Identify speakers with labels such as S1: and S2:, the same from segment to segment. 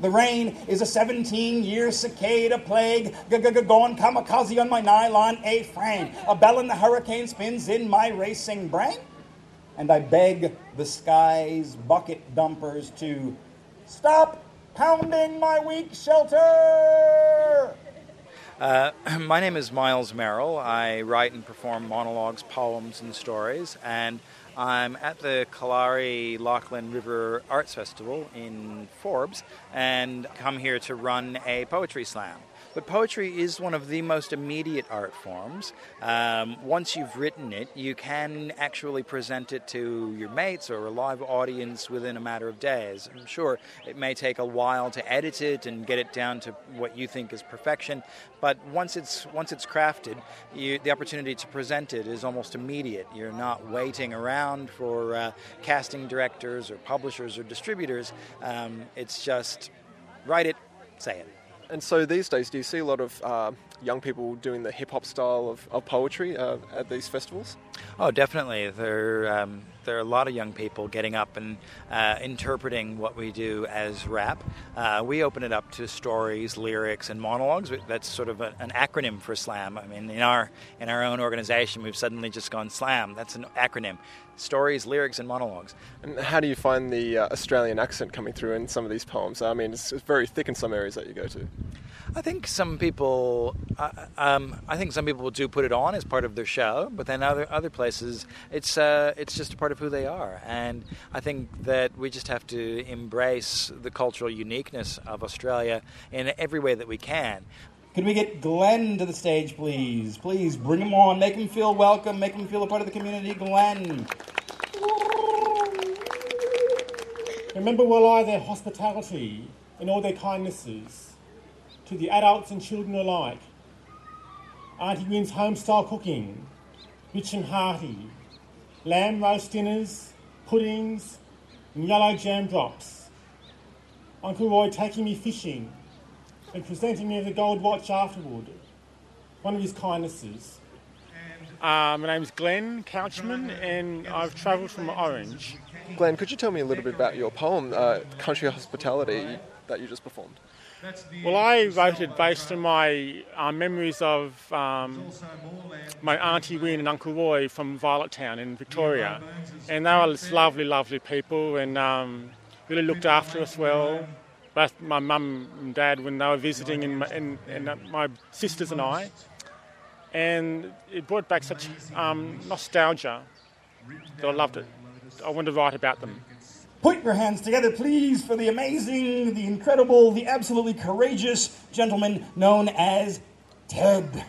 S1: The rain is a 17-year cicada plague, going kamikaze on my nylon A-frame. A bell in the hurricane spins in my racing brain. And I beg the sky's bucket dumpers to stop pounding my weak shelter!
S2: My name is Miles Merrill. I write and perform monologues, poems, and stories, and I'm at the Kalari Lachlan River Arts Festival in Forbes and come here to run a poetry slam. But poetry is one of the most immediate art forms. Once you've written it, you can actually present it to your mates or a live audience within a matter of days. I'm sure it may take a while to edit it and get it down to what you think is perfection, but once it's crafted, the opportunity to present it is almost immediate. You're not waiting around for casting directors or publishers or distributors. It's just write it, say it.
S3: And so these days, do you see a lot of young people doing the hip-hop style of poetry at these festivals?
S2: Oh, definitely. There are a lot of young people getting up and interpreting what we do as rap. We open it up to stories, lyrics, and monologues. That's sort of an acronym for SLAM. I mean, in our own organization, we've suddenly just gone SLAM. That's an acronym. Stories, lyrics, and monologues.
S3: And how do you find the Australian accent coming through in some of these poems? I mean, it's very thick in some areas that you go to.
S2: I think some people do put it on as part of their show, but then other places, it's just a part of who they are. And I think that we just have to embrace the cultural uniqueness of Australia in every way that we can.
S1: Could we get Glenn to the stage, please? Please, bring him on. Make him feel welcome. Make him feel a part of the community. Glenn.
S4: Remember well I their hospitality and all their kindnesses to the adults and children alike. Auntie Wynn's home-style cooking, rich and hearty, lamb roast dinners, puddings, and yellow jam drops. Uncle Roy taking me fishing and presenting me with a gold watch afterward, one of his kindnesses. My name's Glenn Couchman and I've travelled from Orange.
S3: Glenn, could you tell me a little bit about your poem, Country Hospitality, that you just performed?
S4: Well, I wrote it based on my memories of my Auntie Wynn and Uncle Roy from Violet Town in Victoria. And they were just lovely, lovely people and really looked after us well. Both my mum and dad when they were visiting and my sisters and I. And it brought back such nostalgia that I loved it. I wanted to write about them.
S1: Put your hands together, please, for the amazing, the incredible, the absolutely courageous gentleman known as Ted.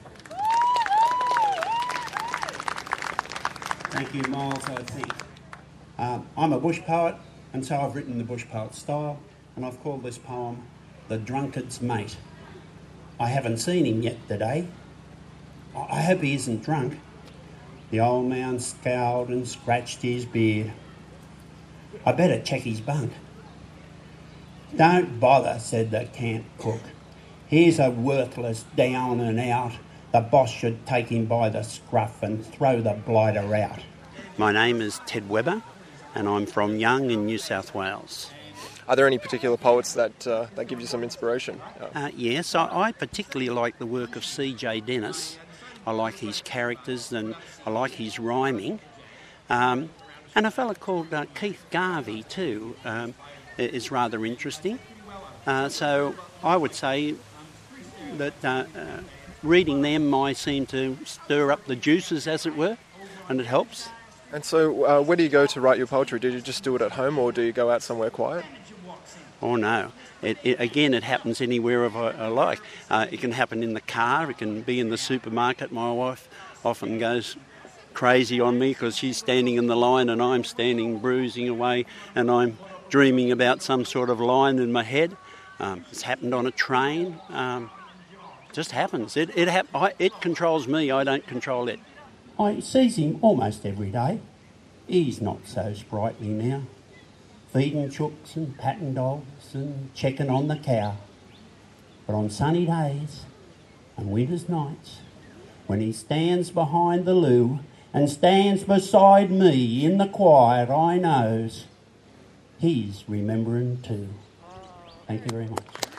S5: Thank you, Miles, I think. I'm a bush poet, and so I've written the bush poet style, and I've called this poem The Drunkard's Mate. I haven't seen him yet today. I hope he isn't drunk. The old man scowled and scratched his beard. I better check his bunk. Don't bother, said the camp cook. He's a worthless down and out. The boss should take him by the scruff and throw the blighter out. My name is Ted Webber, and I'm from Young in New South Wales.
S3: Are there any particular poets that give you some inspiration?
S5: Yes, I particularly like the work of C.J. Dennis. I like his characters and I like his rhyming. And a fella called Keith Garvey too is rather interesting. So I would say that reading them I seem to stir up the juices, as it were, and it helps.
S3: And so where do you go to write your poetry? Do you just do it at home or do you go out somewhere quiet?
S5: Oh no, it happens anywhere I like. It can happen in the car, it can be in the supermarket. My wife often goes crazy on me because she's standing in the line and I'm standing bruising away and I'm dreaming about some sort of line in my head. It's happened on a train. Just happens. It controls me, I don't control it. I sees him almost every day. He's not so sprightly now. Feeding chooks and patting dogs and checking on the cow. But on sunny days and winter's nights, when he stands behind the loo and stands beside me in the quiet, I knows he's remembering too. Thank you very much.